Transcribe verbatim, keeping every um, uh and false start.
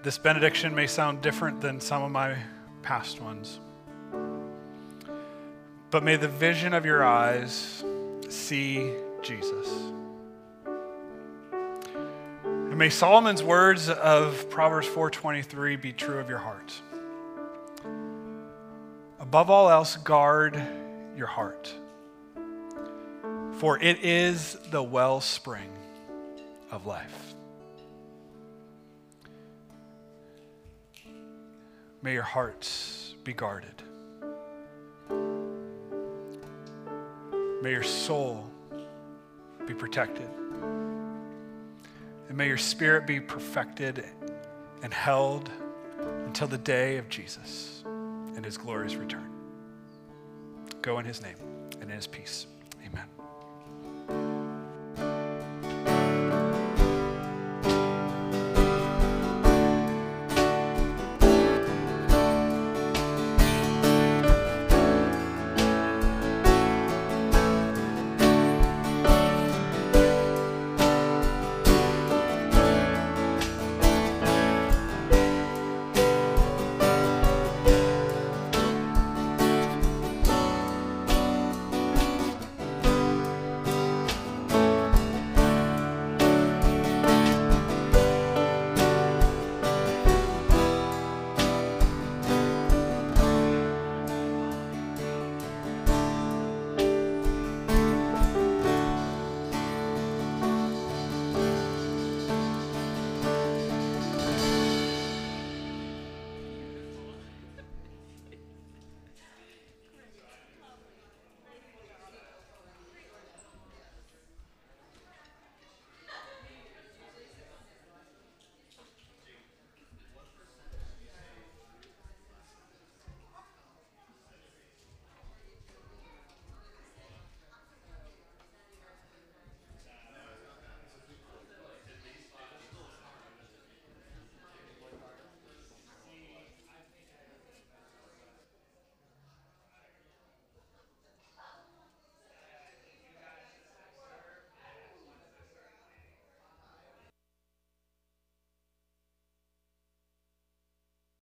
this benediction may sound different than some of my past ones. But may the vision of your eyes see Jesus. And may Solomon's words of Proverbs four twenty-three be true of your heart. Above all else, guard your heart, for it is the wellspring of life. May your hearts be guarded. May your soul be protected. And may your spirit be perfected and held until the day of Jesus and his glorious return. Go in his name and in his peace. Amen.